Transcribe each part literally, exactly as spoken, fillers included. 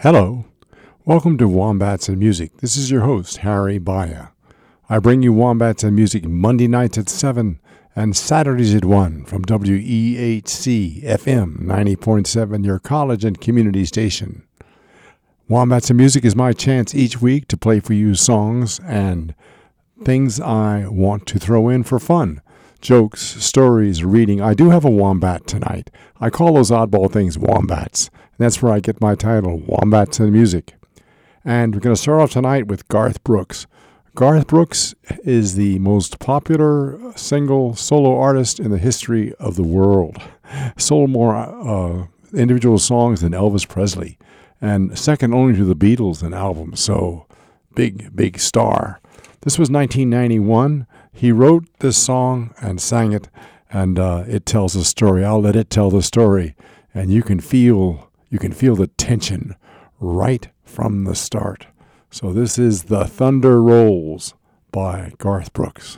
Hello. Welcome to Wombats and Music. This is your host, Harry Baya. I bring you Wombats and Music Monday nights at seven and Saturdays at one from W E H C F M ninety point seven, your college and community station. Wombats and Music is my chance each week to play for you songs and things I want to throw in for fun. Jokes, stories, reading. I do have a wombat tonight. I call those oddball things wombats. And that's where I get my title, Wombats and Music. And we're going to start off tonight with Garth Brooks. Garth Brooks is the most popular single solo artist in the history of the world. Sold more uh, individual songs than Elvis Presley. And second only to the Beatles in albums. So, big, big star. This was nineteen ninety-one. He wrote this song and sang it, and uh, it tells a story. I'll let it tell the story, and you can feel you can feel the tension right from the start. So this is The Thunder Rolls by Garth Brooks.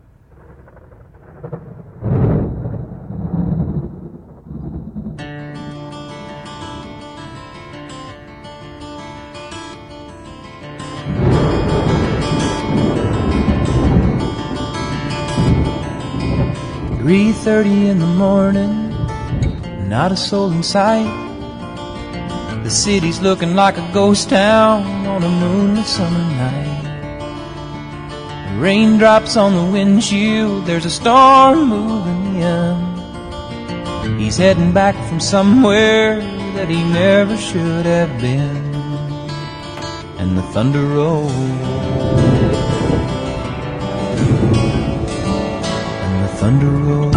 three thirty in the morning, not a soul in sight. The city's looking like a ghost town on a moonlit summer night. Raindrops on the windshield, there's a storm moving in. He's heading back from somewhere that he never should have been. And the thunder rolls, thunder roll.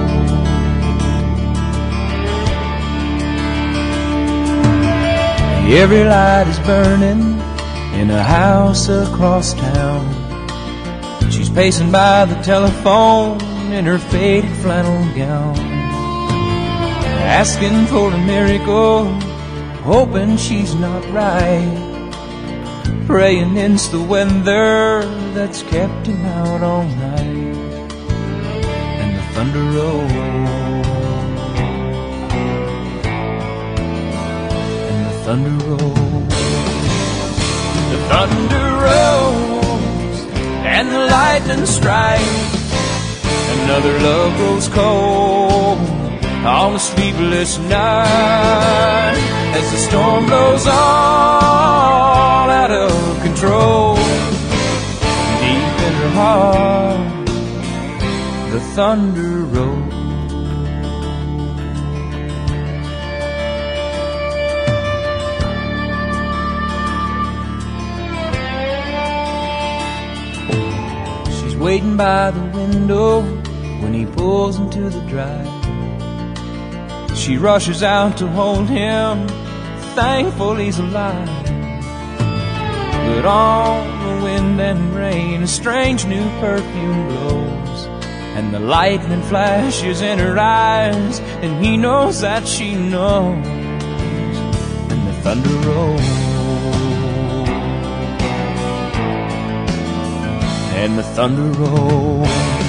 Every light is burning in a house across town. She's pacing by the telephone in her faded flannel gown, asking for a miracle, hoping she's not right, praying it's the weather that's kept him out all night. Thunder rolls, and the thunder rolls. The thunder rolls, and the lightning strikes. Another love grows cold on a sleepless night, as the storm blows all out of control. Deep in her heart, the thunder rolls. She's waiting by the window when he pulls into the drive. She rushes out to hold him, thankful he's alive. But on the wind and rain, a strange new perfume blows, and the lightning flashes in her eyes, and he knows that she knows. And the thunder rolls, and the thunder rolls.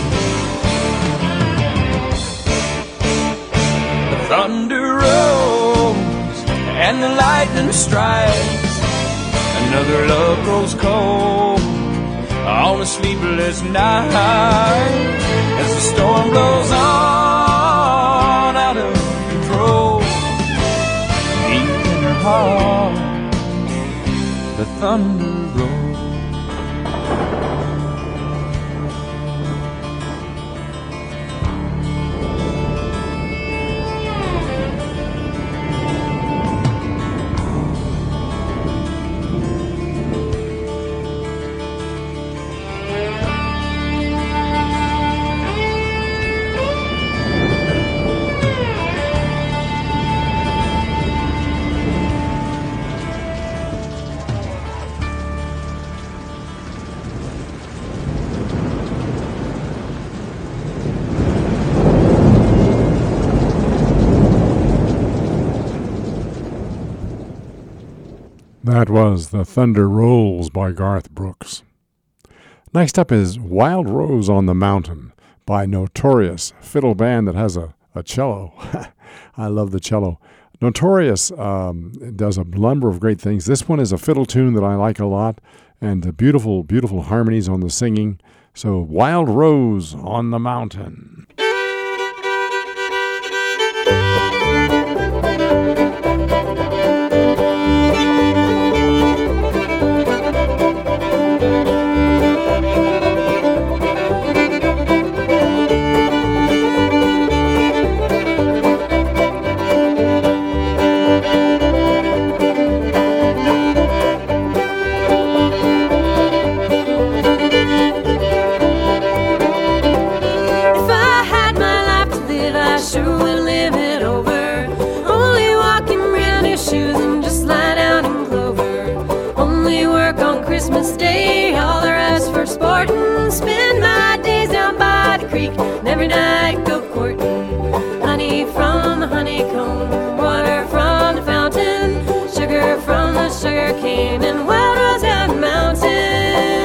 The thunder rolls, and the lightning strikes. Another love grows cold on a sleepless night, as the storm blows on out of control. Deep in her heart, the thunder rolls. That was The Thunder Rolls by Garth Brooks. Next up is Wild Rose on the Mountain by Notorious, fiddle band that has a, a cello. I love the cello. Notorious um, does a number of great things. This one is a fiddle tune that I like a lot, and the beautiful, beautiful harmonies on the singing. So, Wild Rose on the Mountain. Christmas Day, all the rest for sportin'. Spend my days down by the creek, and every night go courtin'. Honey from the honeycomb, water from the fountain, sugar from the sugar cane, and wild rose down the mountain.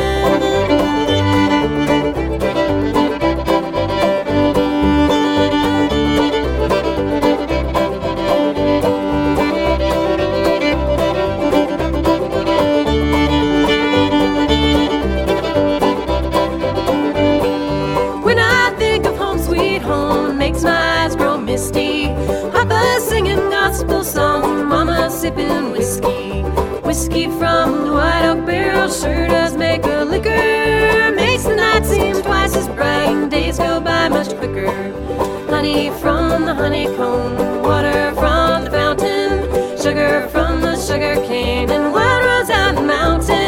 Papa singing gospel song, Mama sipping whiskey. Whiskey from the white oak barrel sure does make a liquor. Makes the night seem twice as bright and days go by much quicker. Honey from the honeycomb, water from the fountain, sugar from the sugar cane, and wild rose down the mountain.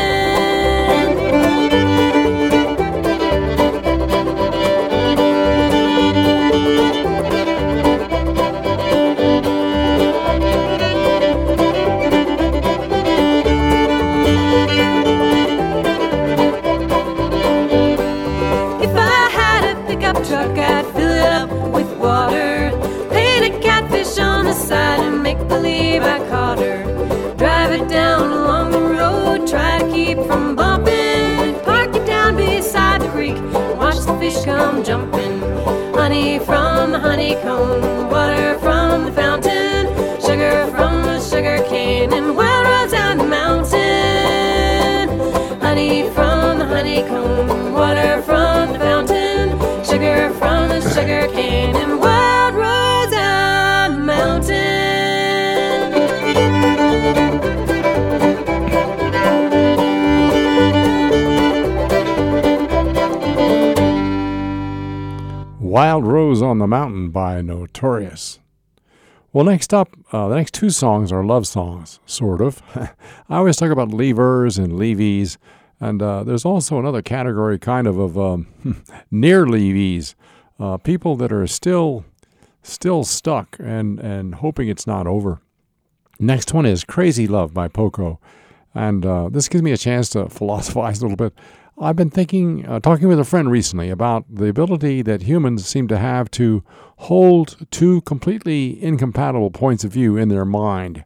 Truck, I'd fill it up with water, paint a catfish on the side and make believe I caught her. Drive it down along the road, try to keep from bumping. Park it down beside the creek, watch the fish come jumping. Honey from the honeycomb, water from the fountain, sugar from the sugar cane, and wild rose down the mountain. Honey from the honeycomb, water from the fountain, sugar from the sugar cane, and wild rose down the mountain. Wild Rose on the Mountain by Notorious. Well, next up, uh, the next two songs are love songs, sort of. I always talk about leavers and leavies, and uh, there's also another category kind of of um, near leavies, uh, people that are still still stuck and, and hoping it's not over. Next one is Crazy Love by Poco, and uh, this gives me a chance to philosophize a little bit. I've been thinking, uh, talking with a friend recently about the ability that humans seem to have to hold two completely incompatible points of view in their mind.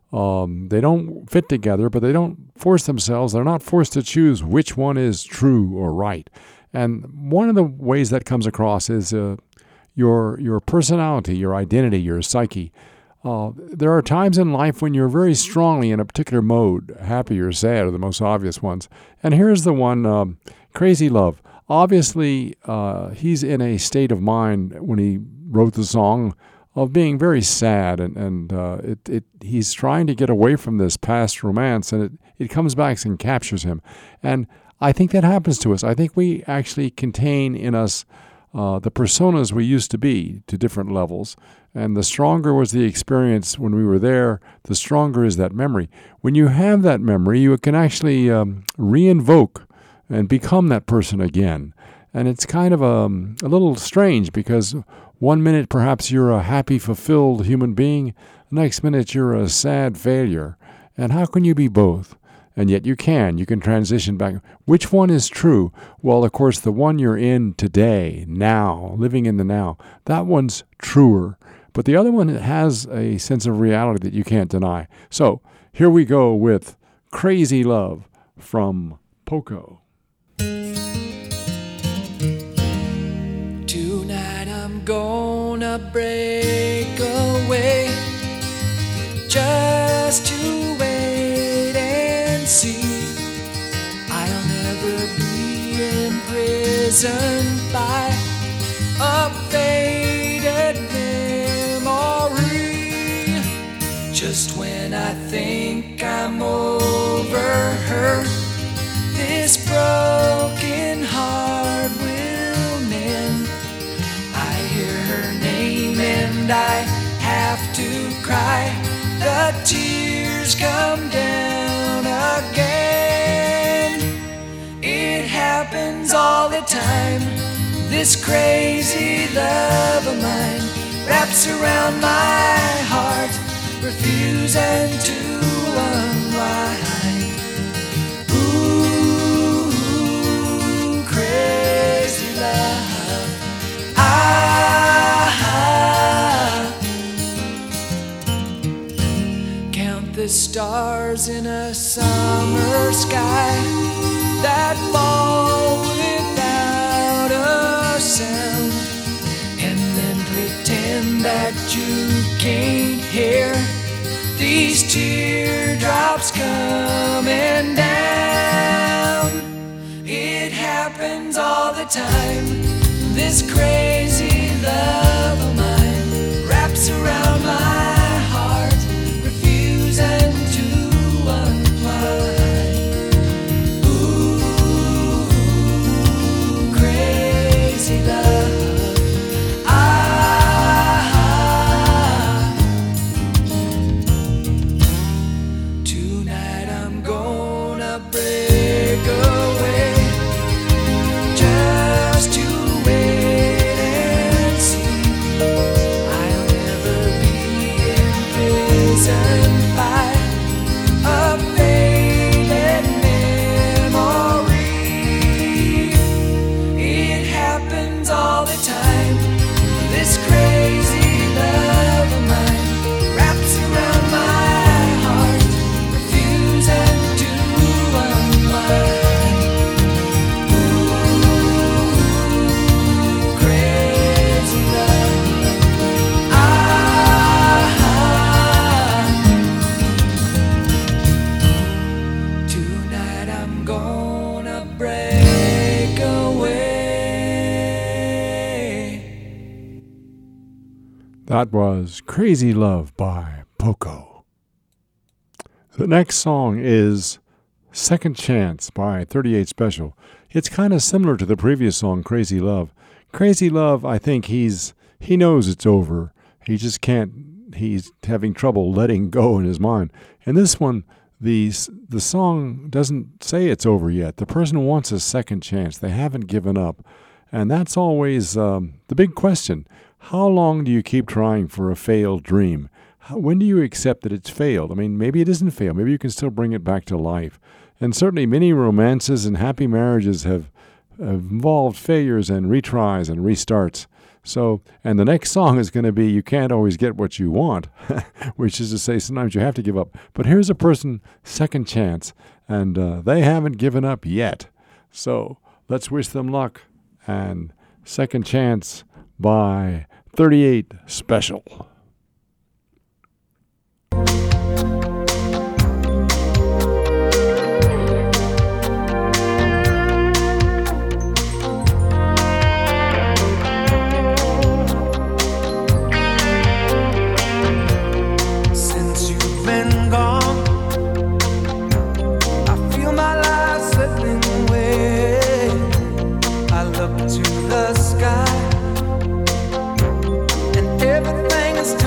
Um, they don't fit together, but they don't force themselves. They're not forced to choose which one is true or right. And one of the ways that comes across is uh, your your personality, your identity, your psyche. Uh, there are times in life when you're very strongly in a particular mode. Happy or sad are the most obvious ones. And here's the one, um, Crazy Love. Obviously, uh, he's in a state of mind when he wrote the song of being very sad, and, and uh, it, it he's trying to get away from this past romance, and it, it comes back and captures him. And I think that happens to us. I think we actually contain in us uh, the personas we used to be to different levels. And the stronger was the experience when we were there, the stronger is that memory. When you have that memory, you can actually um, re-invoke and become that person again. And it's kind of um, a little strange because one minute perhaps you're a happy, fulfilled human being, the next minute you're a sad failure. And how can you be both? And yet you can. You can transition back. Which one is true? Well, of course, the one you're in today, now, living in the now, that one's truer. But the other one has a sense of reality that you can't deny. So here we go with Crazy Love from Poco. Tonight I'm gonna break away imprisoned by a faded memory. Just when I think I'm over her, this broken heart will mend. I hear her name and I have to cry. The tears come down again. It happens all the time. This crazy love of mine wraps around my heart, refusing to unwind. Ooh, crazy love. Ah, count the stars in a summer sky that fall without a sound, and then pretend that you can't hear these teardrops coming down. It happens all the time. This crazy love of mine wraps around my heart, refusing to unwind. Ooh, crazy love. Ah, tonight I'm gonna break away just to wait and see. I'll never be imprisoned by a faded memory. It happens all the time. This crazy love of mine wraps around my heart, refusing to unwind. Ooh, crazy love. Ah, tonight I'm gonna break away. That was Crazy Love by Poco. The next song is Second Chance by thirty-eight Special. It's kind of similar to the previous song, Crazy Love. Crazy Love, I think he's he knows it's over. He just can't, he's having trouble letting go in his mind. And this one, the, the song doesn't say it's over yet. The person wants a second chance. They haven't given up. And that's always um, the big question. How long do you keep trying for a failed dream? How, when do you accept that it's failed? I mean, maybe it isn't failed. Maybe you can still bring it back to life. And certainly many romances and happy marriages have, have involved failures and retries and restarts. So, and the next song is going to be You Can't Always Get What You Want, which is to say sometimes you have to give up. But here's a person, second chance, and uh, they haven't given up yet. So let's wish them luck. And Second Chance by thirty-eight Special. Since you've been gone, I feel my life slipping away. I look to the sky, and everything is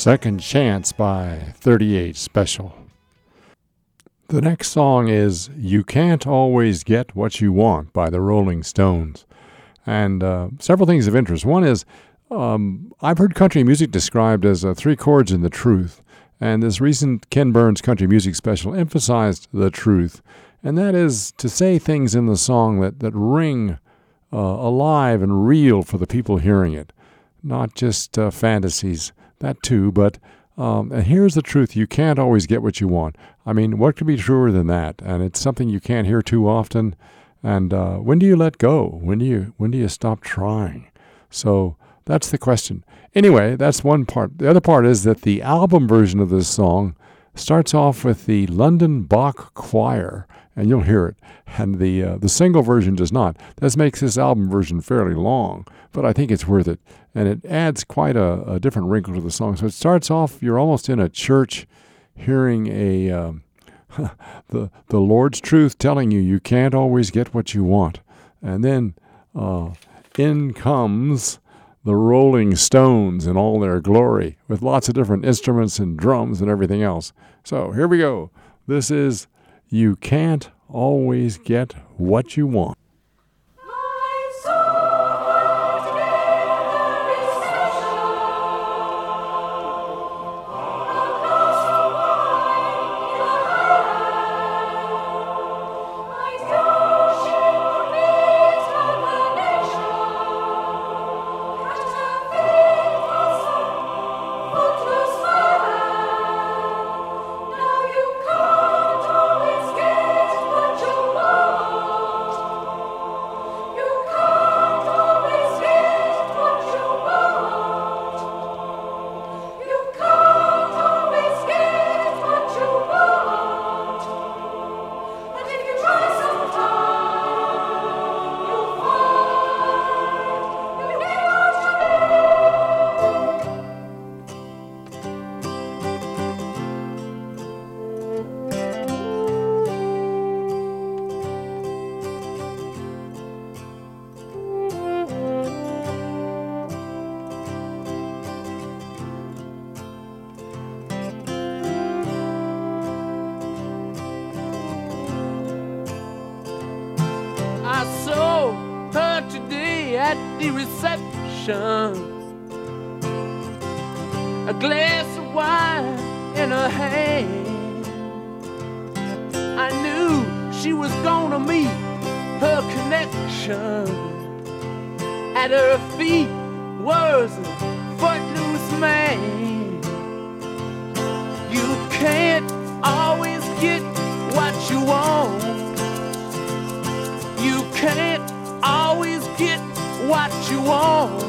Second Chance by thirty-eight Special. The next song is You Can't Always Get What You Want by the Rolling Stones. And uh, several things of interest. One is, um, I've heard country music described as uh, three chords in the truth. And this recent Ken Burns country music special emphasized the truth. And that is to say things in the song that, that ring uh, alive and real for the people hearing it. Not just uh, fantasies. That too, but um, and here's the truth. You can't always get what you want. I mean, what could be truer than that? And it's something you can't hear too often. And uh, when do you let go? When do you when do you stop trying? So that's the question. Anyway, that's one part. The other part is that the album version of this song starts off with the London Bach Choir, and you'll hear it. And the uh, the single version does not. This makes this album version fairly long, but I think it's worth it. And it adds quite a, a different wrinkle to the song. So it starts off, you're almost in a church hearing a um, the the Lord's truth telling you you can't always get what you want. And then uh, in comes the Rolling Stones in all their glory with lots of different instruments and drums and everything else. So here we go. This is You Can't Always Get What You Want. A glass of wine in her hand. I knew she was gonna meet her connection. At her feet was a footloose man. You can't always get what you want. You can't always get what you want.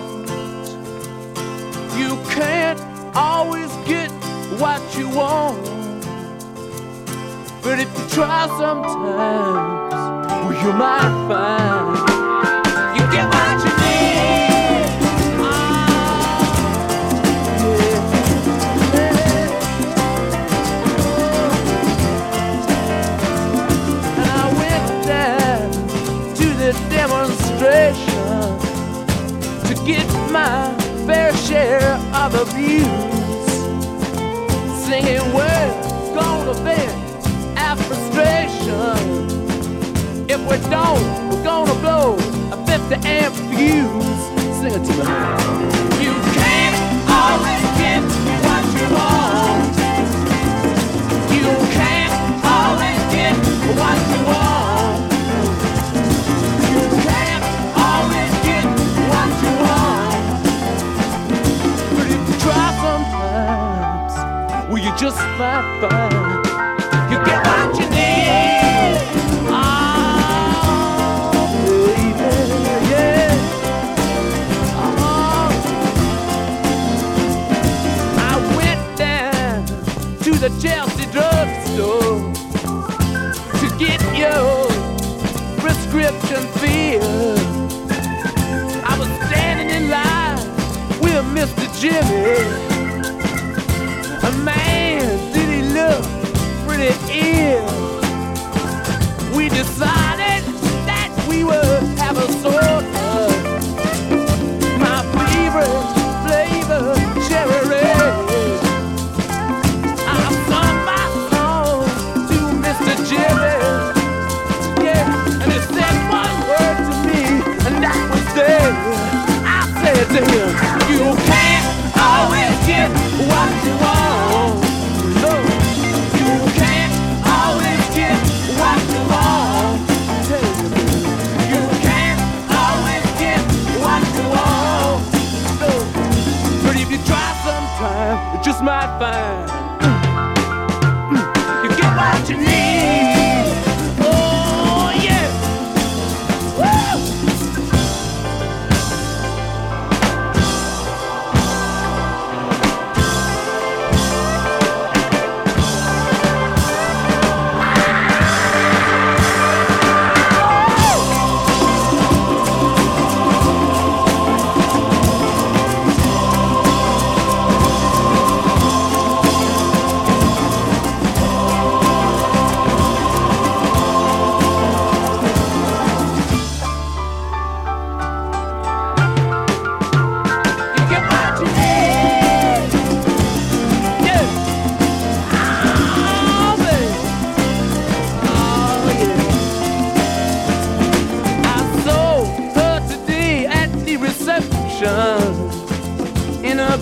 You can't always get what you want. But if you try sometimes, well, you might find you get what you need. Oh, yeah. And I went down to the demonstration to get my fair share of abuse, singing words gonna vent our frustration. If we don't, we're gonna blow a fifty amp fuse. Sing it to me. You can't always get what you want. You can't always get what you want. You can't always get what you want. Try sometimes, well, you just might find you get what you need. Oh, baby, yeah. Oh. I went down to the Chelsea drugstore to get your prescription filled. I was standing in line with Mister Jimmy. A man, did he look pretty ill? We decided that we would have a soda. My favorite flavor, cherry red.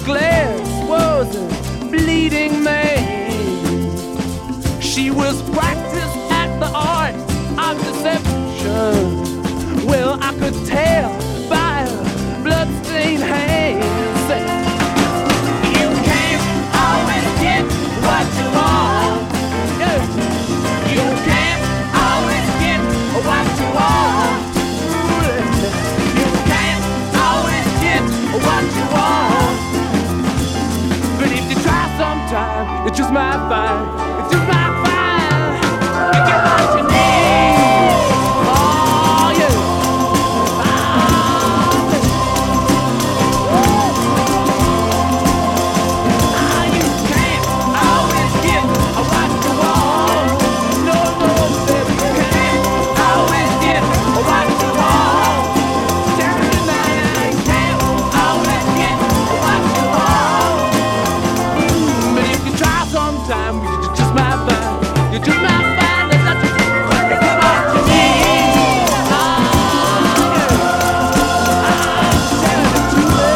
glass was a bleeding man. She was practiced at the art of deception. Well, I could tell by her bloodstained hands. You can't always get what you want. Yeah. You can't always get what you want. You can't always get what you want. But if you try sometime, you just might find, you just might find, you get what you need. Oh yeah. Ah, you can't always get what you want. No, no, baby, you can't always get what you want. Tell me now, you can't always get what you want. Mm, but if you try sometime, you just might find, you just might find that that's what you need. Ah, yeah. Ah, tell the truth.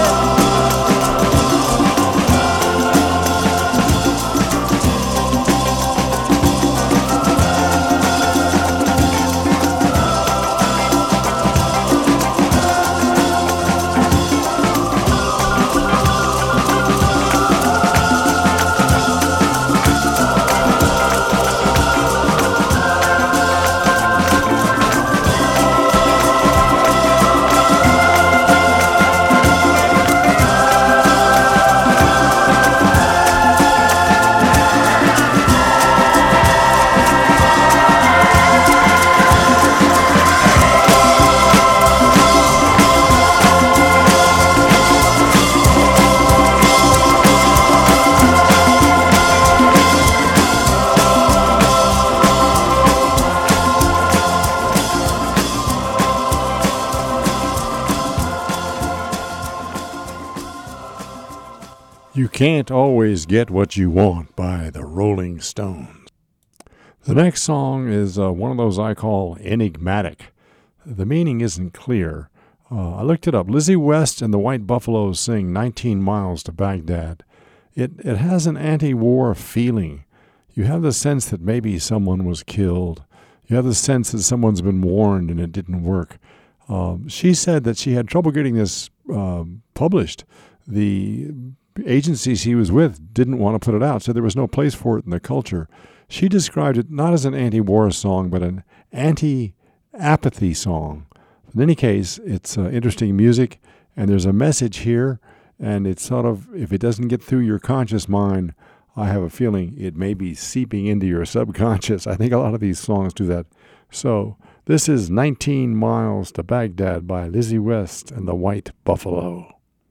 You Can't Always Get What You Want by the Rolling Stones. The next song is uh, one of those I call enigmatic. The meaning isn't clear. Uh, I looked it up. Lizzie West and the White Buffaloes sing nineteen miles to Baghdad. It, it has an anti-war feeling. You have the sense that maybe someone was killed. You have the sense that someone's been warned and it didn't work. Um, she said that she had trouble getting this uh, published. The agencies he was with didn't want to put it out, so there was no place for it in the culture. She described it not as an anti-war song, but an anti-apathy song. In any case, it's uh, interesting music, and there's a message here, and it's sort of, if it doesn't get through your conscious mind, I have a feeling it may be seeping into your subconscious. I think a lot of these songs do that. So this is nineteen miles to Baghdad by Lizzie West and the White Buffalo.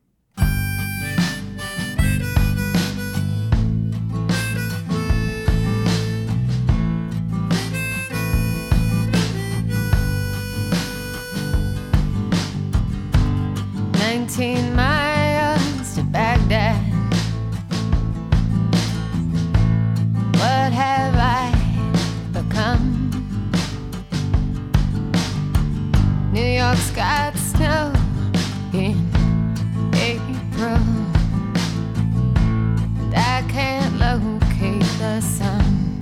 Nineteen miles to Baghdad. What have I become? New York's got snow in April, and I can't locate the sun.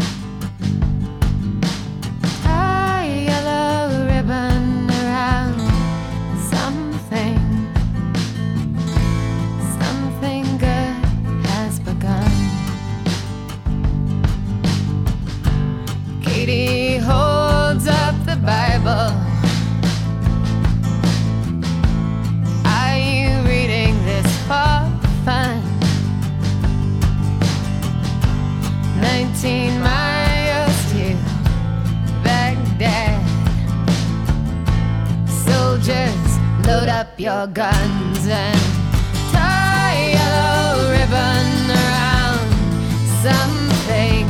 Tie a yellow ribbon around something. Something good has begun. Katie holds up the Bible. Are you reading this for fun? Nineteen miles to Baghdad. Soldiers, load up your guns and tie a yellow ribbon around something.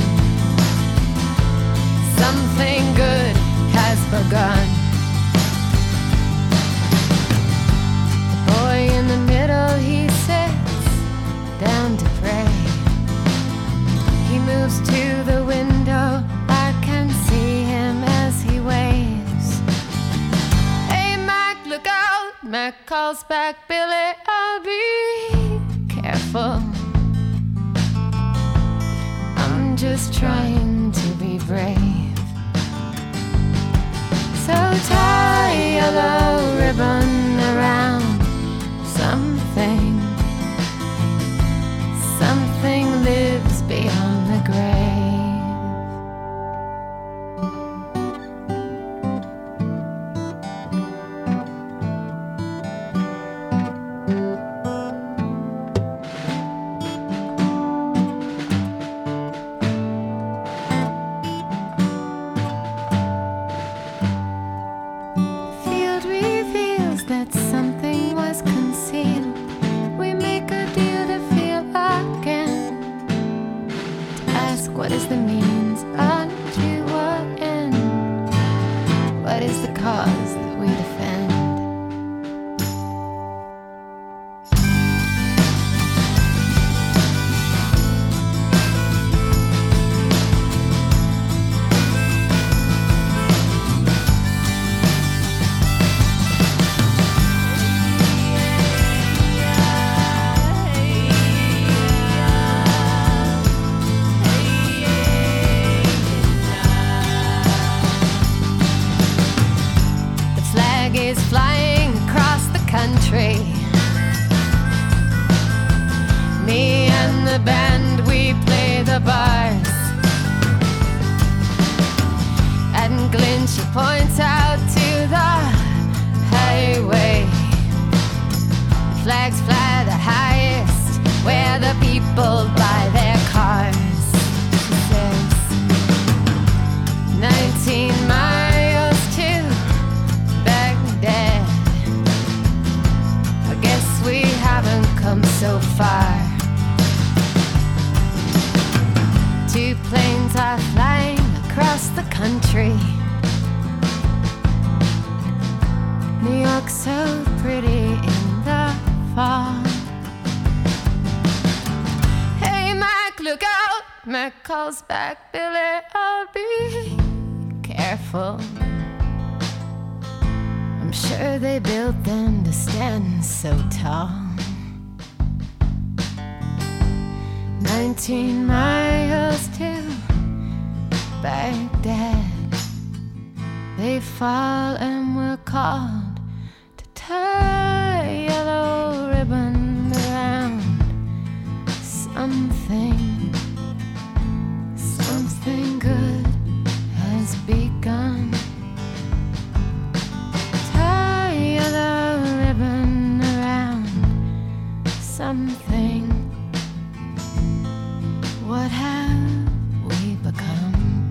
Something good has begun. The boy in the middle, he sits down to pray. He moves to the window, I can see him as he waves. Hey Mac, look out! Mac calls back, Billy, I'll be careful. I'm just trying to be brave. So tie a yellow ribbon around something. Something lives beyond the grave. What is the means unto what end? What is the cause that we defend? Is flying across the country. Me and the band, we play the bars. And Glyn, she points out to the highway. The flags fly the highest, where the people buy their cars. She says, nineteen miles to Baghdad. I guess we haven't come so far. Two planes are flying across the country. New York's so pretty in the fall. Hey Mac, look out! Mac calls back, Billy, I'll be careful. I'm sure they built them to stand so tall. Nineteen miles to Baghdad. They fall and we're called to tie a yellow ribbon around something. Something good has begun. Tie a yellow ribbon around something. What have we become?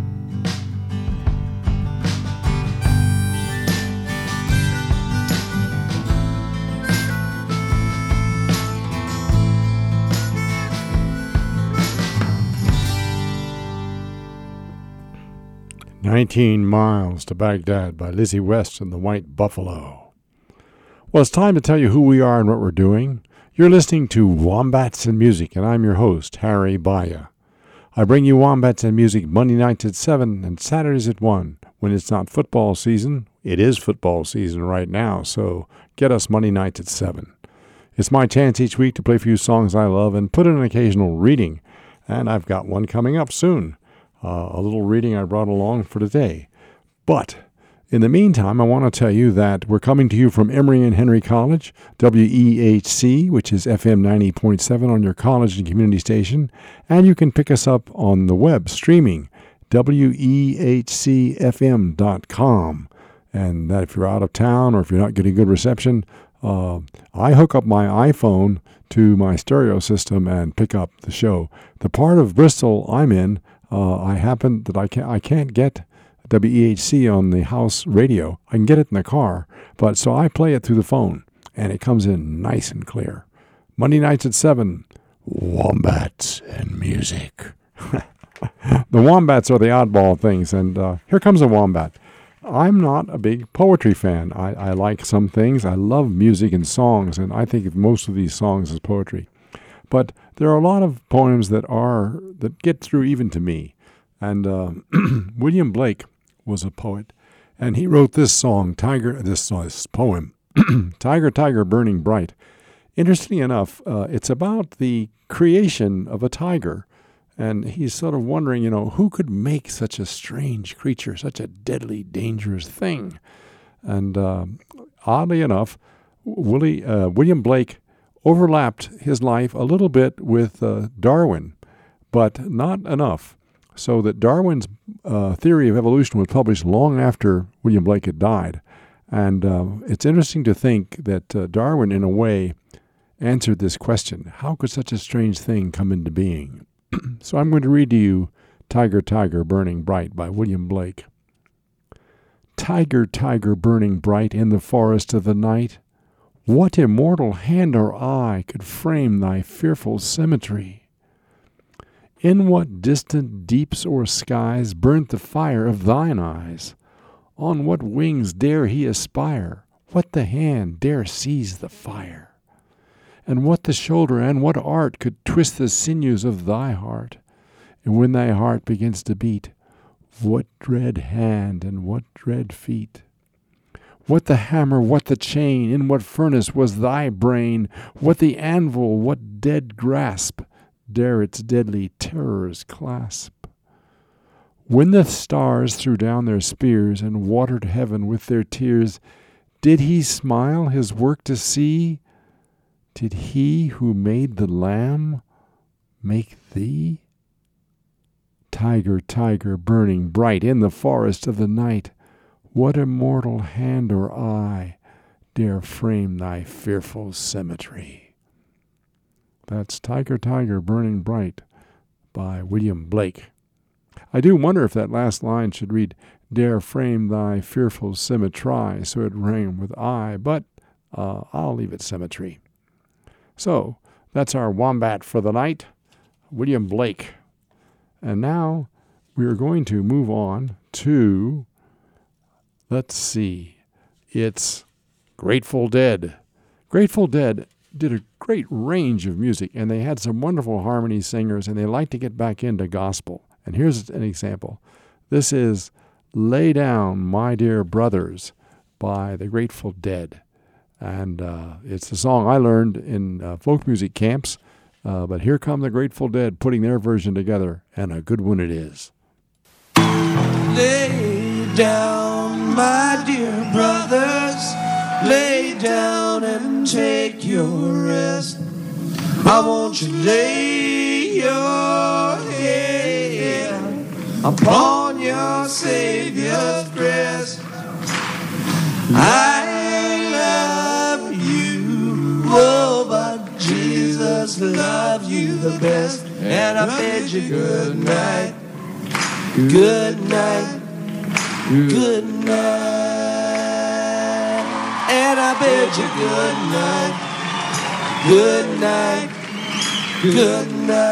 nineteen miles to Baghdad by Lizzie West and the White Buffalo. Well, it's time to tell you who we are and what we're doing. You're listening to Wombats and Music, and I'm your host, Harry Baya. I bring you Wombats and Music Monday nights at seven and Saturdays at one. When it's not football season, it is football season right now, so get us Monday nights at seven. It's my chance each week to play for you songs I love and put in an occasional reading, and I've got one coming up soon. Uh, a little reading I brought along for today. But in the meantime, I want to tell you that we're coming to you from Emory and Henry College, W E H C, which is F M ninety point seven on your college and community station, and you can pick us up on the web streaming, W E H C F M dot com. And that if you're out of town or if you're not getting good reception, uh, I hook up my iPhone to my stereo system and pick up the show. The part of Bristol I'm in, Uh, I happen that I can't, I can't get W E H C on the house radio. I can get it in the car, but so I play it through the phone, and it comes in nice and clear. Monday nights at seven, Wombats and Music. The Wombats are the oddball things, and uh, here comes a Wombat. I'm not a big poetry fan. I, I like some things. I love music and songs, and I think of most of these songs as poetry. But there are a lot of poems that are that get through even to me. And uh, William Blake was a poet, and he wrote this song, Tiger, this, uh, this poem, Tiger, Tiger, Burning Bright. Interestingly enough, uh, it's about the creation of a tiger. And he's sort of wondering, you know, who could make such a strange creature, such a deadly, dangerous thing? And uh, oddly enough, Willie, uh, William Blake overlapped his life a little bit with uh, Darwin, but not enough. So that Darwin's uh, theory of evolution was published long after William Blake had died. And uh, it's interesting to think that uh, Darwin, in a way, answered this question: how could such a strange thing come into being? So I'm going to read to you Tiger, Tiger, Burning Bright by William Blake. Tiger, tiger, burning bright in the forest of the night, what immortal hand or eye could frame thy fearful symmetry? In what distant deeps or skies burnt the fire of thine eyes? On what wings dare he aspire? What the hand dare seize the fire? And what the shoulder and what art could twist the sinews of thy heart? And when thy heart begins to beat, what dread hand and what dread feet? What the hammer, what the chain, in what furnace was thy brain? What the anvil, what dead grasp dare its deadly terrors clasp? When the stars threw down their spears and watered heaven with their tears, did he smile his work to see? Did he who made the lamb make thee? Tiger, tiger, burning bright in the forest of the night, what immortal hand or eye dare frame thy fearful symmetry? That's Tiger, Tiger, Burning Bright by William Blake. I do wonder if that last line should read, dare frame thy fearful symmetry, so it rang with I, but uh, I'll leave it symmetry. So, that's our wombat for the night, William Blake. And now we are going to move on to, let's see, it's Grateful Dead. Grateful Dead did a great range of music, and they had some wonderful harmony singers, and they like to get back into gospel. And here's an example. This is Lay Down, My Dear Brothers by the Grateful Dead. And uh, it's a song I learned in uh, folk music camps. Uh, but here come the Grateful Dead putting their version together, and a good one it is. Lay down, my dear brothers, lay down and take your rest. I want you to lay your head upon your Savior's breast. I love you, oh, but Jesus loves you the best. And I bid you good night, good night, good night. And I bid you good night, good night, good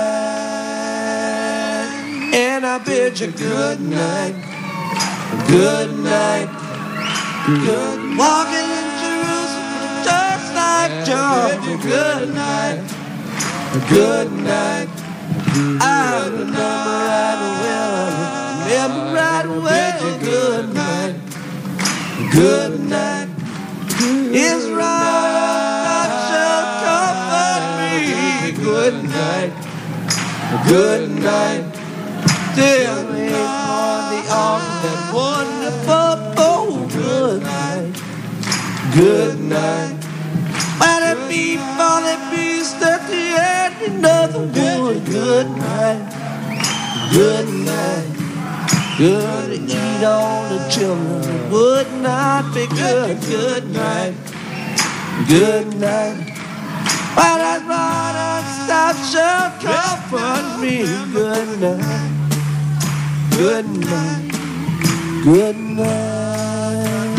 night. And I bid you good night, good night, good. Walking in Jerusalem just like John. Good night, good night. I remember right well, remember right well. Good night, good night. His right shall comfort me. Good night, good night. Tell me on the altar that wonderful, oh, good night, good night. Let it be for the beast at the end of the wood. Good night, good night. Good to eat all the children. It would not be good. Good night, good night. But that right stop shall comfort me. Good night, good night, good night.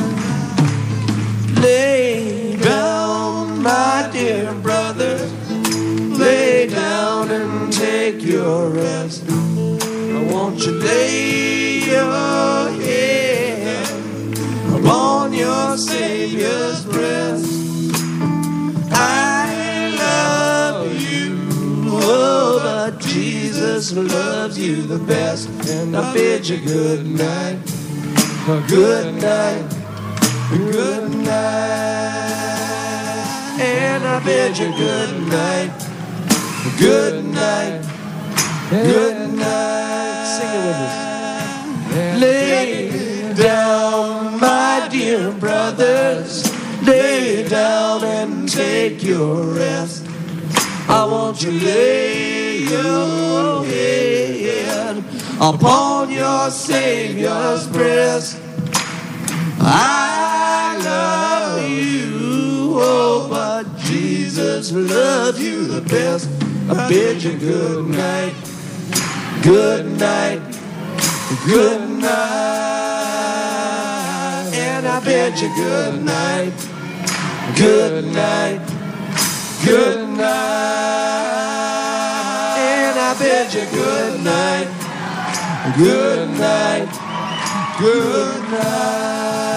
Lay down, my dear brother, lay down and take your rest. I want you to lay your head upon your Savior's breast. I love you, oh, but Jesus loves you the best. And I bid you good night, good night, good night. And I I bid you good night. Good night. Good night. Sing it with us. Lay down, my dear brothers. Lay down and take your rest. I want you to lay your head upon your Savior's breast. I love you, oh, but Jesus loves you the best. I bid you good night, good night, good night, and I bid you good night, good night, good night, and I bid you good night, good night, good night.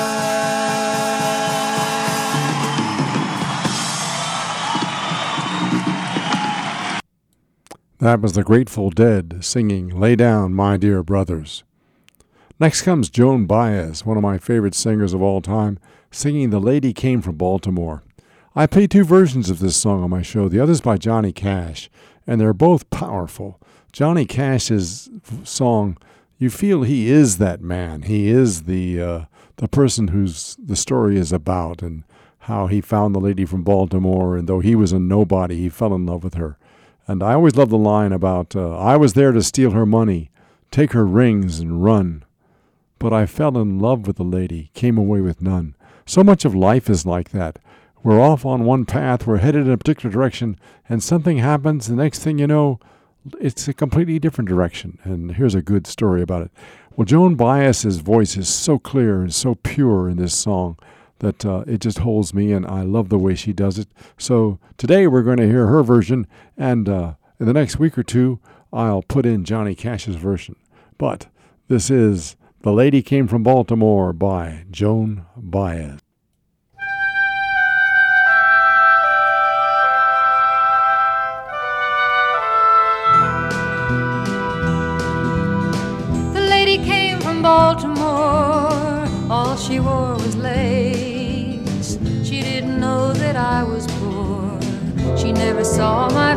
That was the Grateful Dead singing Lay Down, My Dear Brothers. Next comes Joan Baez, one of my favorite singers of all time, singing The Lady Came from Baltimore. I play two versions of this song on my show. The other's by Johnny Cash, and they're both powerful. Johnny Cash's song, you feel he is that man. He is the uh, the person whose the story is about, and how he found the lady from Baltimore, and though he was a nobody, he fell in love with her. And I always love the line about, uh, I was there to steal her money, take her rings and run. But I fell in love with the lady, came away with none. So much of life is like that. We're off on one path, we're headed in a particular direction, and something happens, the next thing you know, it's a completely different direction. And here's a good story about it. Well, Joan Baez's voice is so clear and so pure in this song that uh, it just holds me, and I love the way she does it. So today we're going to hear her version, and uh, in the next week or two, I'll put in Johnny Cash's version. But this is The Lady Came from Baltimore by Joan Baez. The lady came from Baltimore, all she wore was lace. She didn't know that I was poor, she never saw my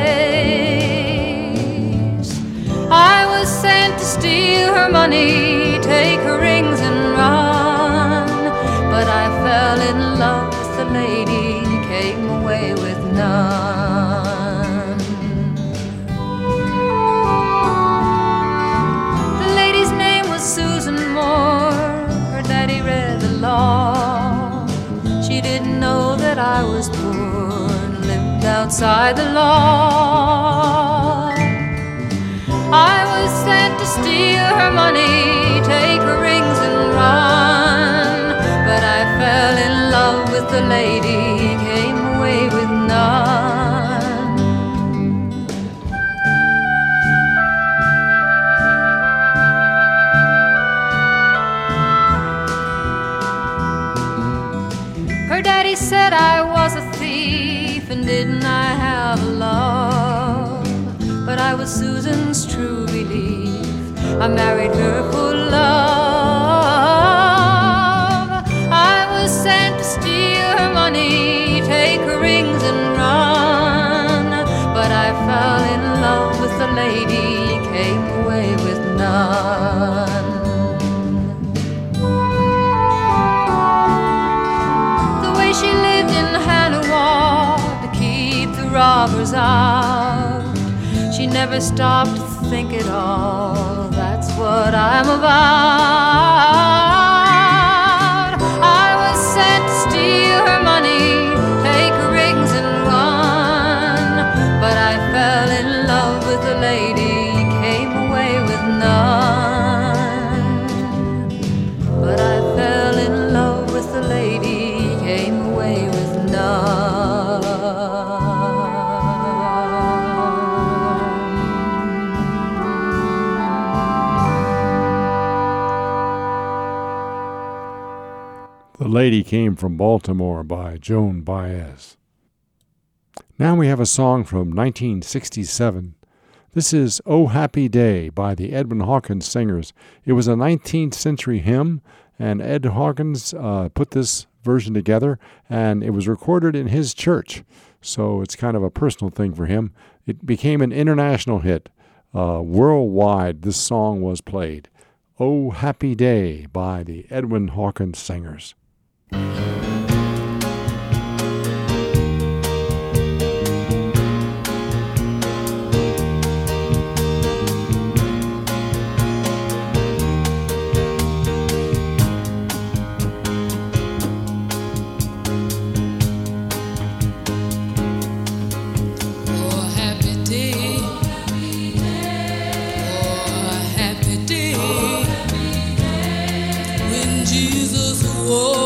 face. I was sent to steal her money, take her rings and run, but I fell in love with the lady, came away with none. The lady's name was Susan Moore, her daddy read the law. She didn't know that I was poor and lived outside the law. I was sent to steal her money, take her rings and run, but I fell in love with the lady, came away with none. Her daddy said I was a thief, and didn't I have a love? But I was Susan's true belief, I married her for love. I was sent to steal her money, take her rings and run, but I fell in love with the lady, came away with none. She lived in Hanawa to keep the robbers out. She never stopped to think at all, that's what I'm about. I was sent to steal her money, take her rings and run, but I fell in love with the lady, came away with none. But I fell in love with the lady, came away with none. The Lady Came from Baltimore by Joan Baez. Now we have a song from nineteen sixty-seven. This is Oh Happy Day by the Edwin Hawkins Singers. It was a nineteenth century hymn, and Ed Hawkins uh, put this version together, and it was recorded in his church. so it's kind of a personal thing for him. It became an international hit. Uh, worldwide, this song was played. Oh Happy Day by the Edwin Hawkins Singers. Whoa.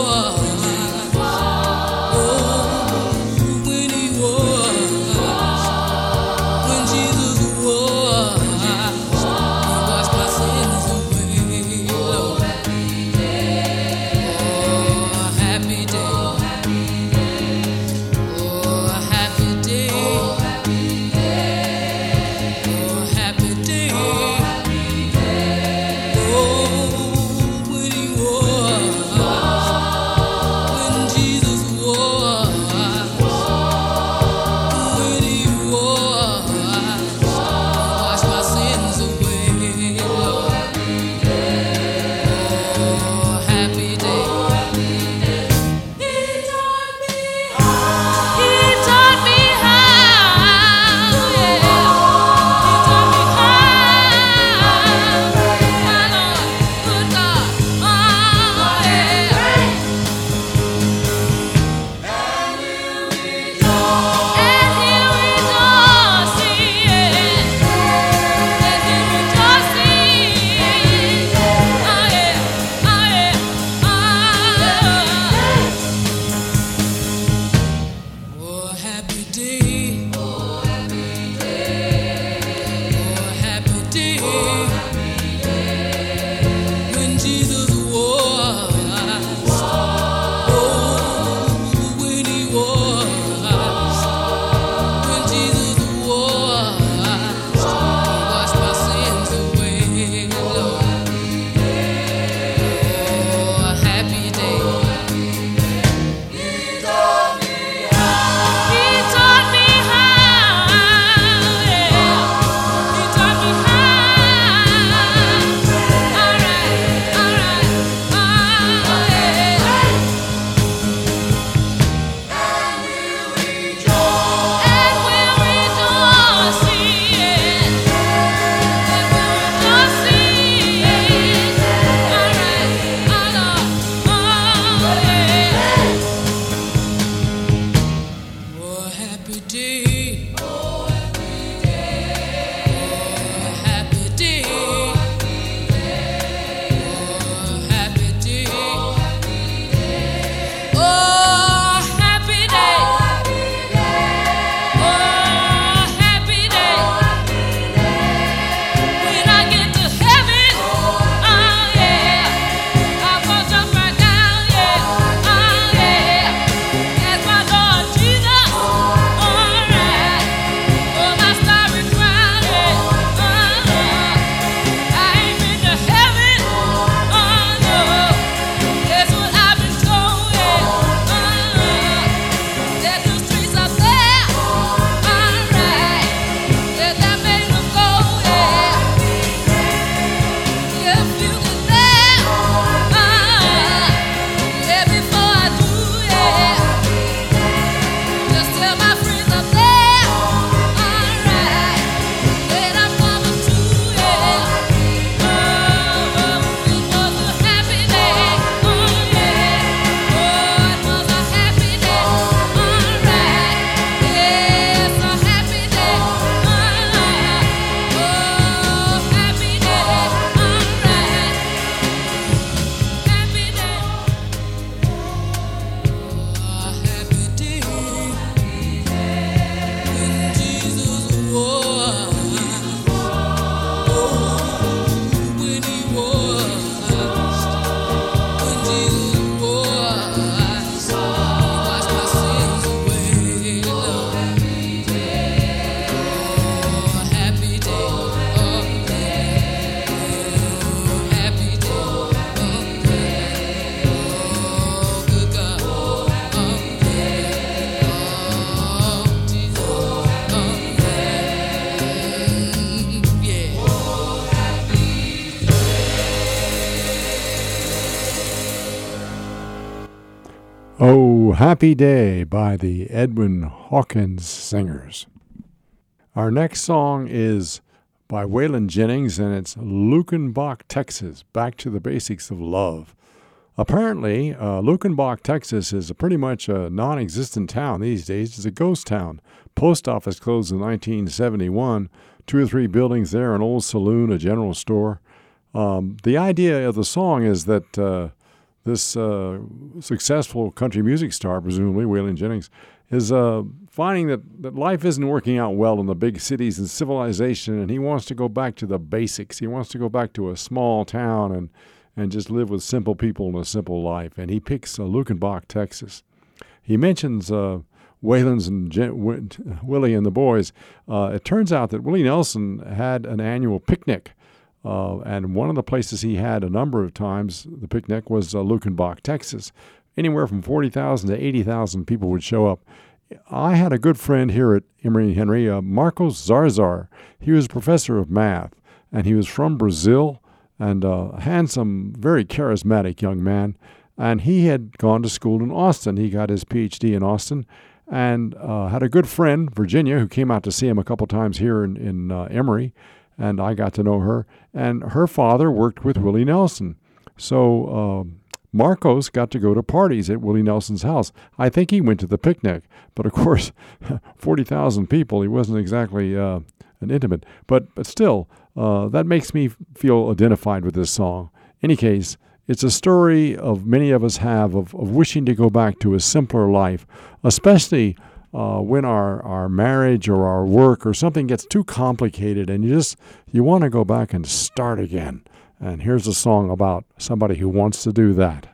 Oh, Happy Day by the Edwin Hawkins Singers. Our next song is by Waylon Jennings, and it's Lukenbach, Texas, Back to the Basics of Love. Apparently, uh, Lukenbach, Texas is a pretty much a non-existent town these days. It's a ghost town. Post office closed in nineteen seventy-one. Two or three buildings there, an old saloon, a general store. Um, the idea of the song is that uh, this uh, successful country music star, presumably Waylon Jennings, is uh, finding that, that life isn't working out well in the big cities and civilization, and he wants to go back to the basics. He wants to go back to a small town and, and just live with simple people in a simple life. And he picks uh, Lukenbach, Texas. He mentions uh, Waylon's and Jen- w- Willie and the boys. Uh, it turns out that Willie Nelson had an annual picnic. Uh, and one of the places he had a number of times, the picnic, was uh, Lukenbach, Texas. Anywhere from forty thousand to eighty thousand people would show up. I had a good friend here at Emory Henry, uh, Marcos Zarzar. He was a professor of math, and he was from Brazil, and a handsome, very charismatic young man. And he had gone to school in Austin. He got his P H D in Austin, and uh, had a good friend, Virginia, who came out to see him a couple times here in, in uh, Emory. And I got to know her. And her father worked with Willie Nelson. So uh, Marcos got to go to parties at Willie Nelson's house. I think he went to the picnic. But, of course, forty thousand people, he wasn't exactly uh, an intimate. But, but still, uh, that makes me feel identified with this song. In any case, it's a story of many of us have of, of wishing to go back to a simpler life, especially Uh, when our, our marriage or our work or something gets too complicated and you just, you want to go back and start again. And here's a song about somebody who wants to do that.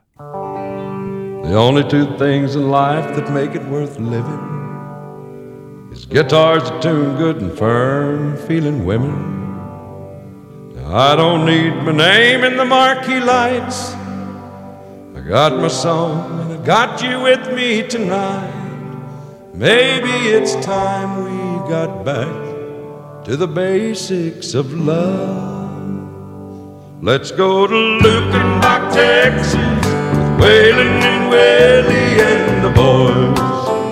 The only two things in life that make it worth living is guitars that tune good and firm feeling women. Now, I don't need my name in the marquee lights. I got my song and I got you with me tonight. Maybe it's time we got back to the basics of love. Let's go to Lukenbach, Texas, with Waylon and Willie and the boys.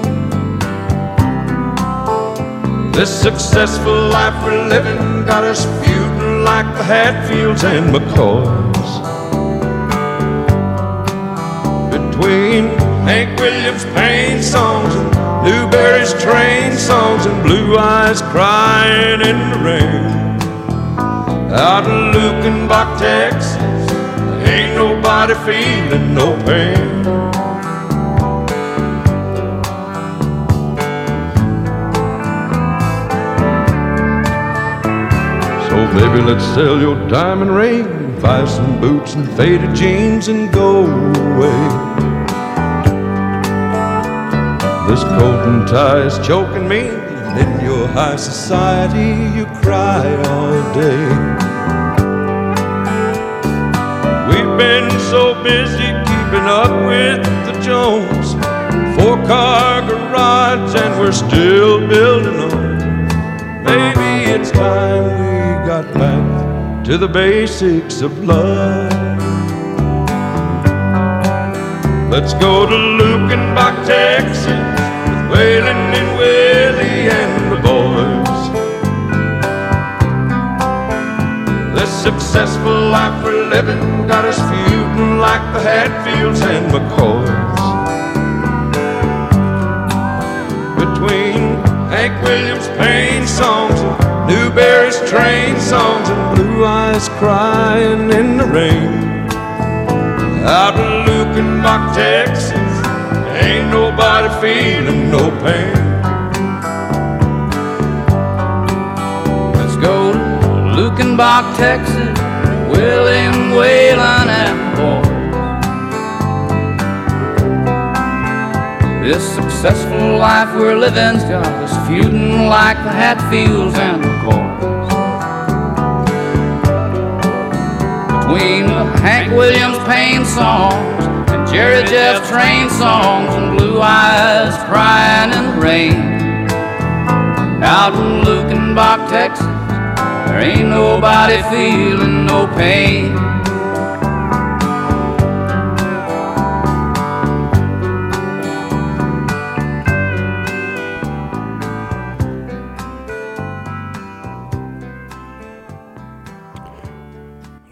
This successful life we're living got us feuding like the Hatfields and McCoys. Between Hank Williams' pain songs and Newberry's train songs and Blue Eyes crying in the rain. Out in Lukenbach, Texas, ain't nobody feeling no pain. So baby, let's sell your diamond ring, buy some boots and faded jeans and go away. This coat and tie is choking me, and in your high society you cry all day. We've been so busy keeping up with the Jones, four-car garage, and we're still building on. Maybe it's time we got back to the basics of love. Let's go to Lukenbach, Texas, Waylon and Willie and the boys. This successful life we're living got us feuding like the Hatfields and McCoys. Between Hank Williams' pain songs and Newberry's train songs and Blue Eyes crying in the rain. Out in Lukenbach, Texas, ain't nobody feeling no pain. Let's go to Lukenbach, Texas, William Waylon and boys. This successful life we're living's got us feuding like the Hatfields and McCoys. Between the Hank Williams pain songs and Jerry Jeff train songs and Blue Eyes crying in the rain. Out in Lukenbach, Texas, there ain't nobody feeling no pain.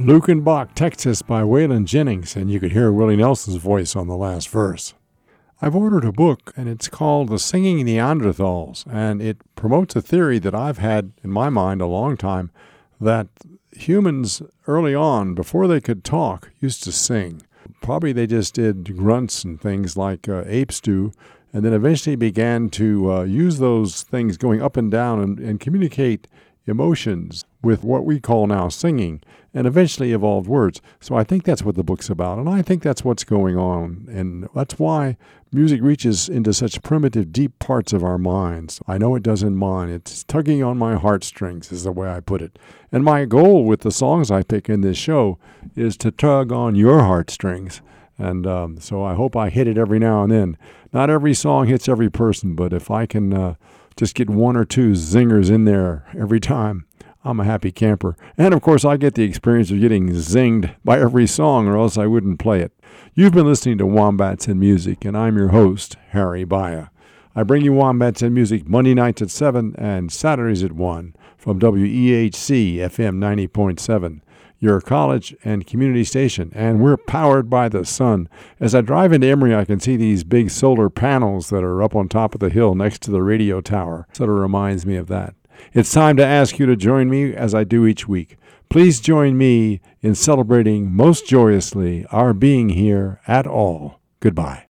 Lukenbach, Texas by Waylon Jennings, and you could hear Willie Nelson's voice on the last verse. I've ordered a book, and it's called The Singing Neanderthals, and it promotes a theory that I've had in my mind a long time, that humans early on, before they could talk, used to sing. Probably they just did grunts and things like uh, apes do, and then eventually began to uh, use those things going up and down and, and communicate emotions with what we call now singing, and eventually evolved words. So I think that's what the book's about, and I think that's what's going on, and that's why music reaches into such primitive, deep parts of our minds. I know it does in mine. It's tugging on my heartstrings is the way I put it. And my goal with the songs I pick in this show is to tug on your heartstrings. And um, so I hope I hit it every now and then. Not every song hits every person, but if I can uh, just get one or two zingers in there every time, I'm a happy camper. And, of course, I get the experience of getting zinged by every song, or else I wouldn't play it. You've been listening to Wombats and Music, and I'm your host, Harry Baya. I bring you Wombats and Music Monday nights at seven and Saturdays at one from W E H C F M ninety point seven, your college and community station. And we're powered by the sun. As I drive into Emory, I can see these big solar panels that are up on top of the hill next to the radio tower. Sort of reminds me of that. It's time to ask you to join me as I do each week. Please join me in celebrating most joyously our being here at all. Goodbye.